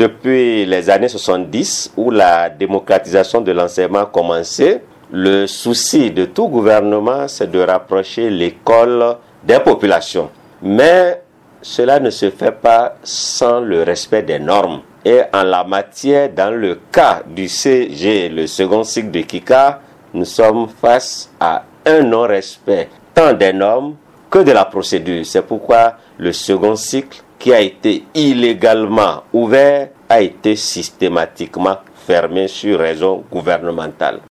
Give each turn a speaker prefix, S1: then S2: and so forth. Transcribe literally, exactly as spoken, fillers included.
S1: depuis les années soixante-dix, où la démocratisation de l'enseignement a commencé, le souci de tout gouvernement, c'est de rapprocher l'école des populations. Mais cela ne se fait pas sans le respect des normes. Et en la matière, dans le cas du C G, le second cycle de Kika, nous sommes face à un non-respect tant des normes que de la procédure. C'est pourquoi le second cycle, qui a été illégalement ouvert, a été systématiquement fermé sur raison gouvernementale.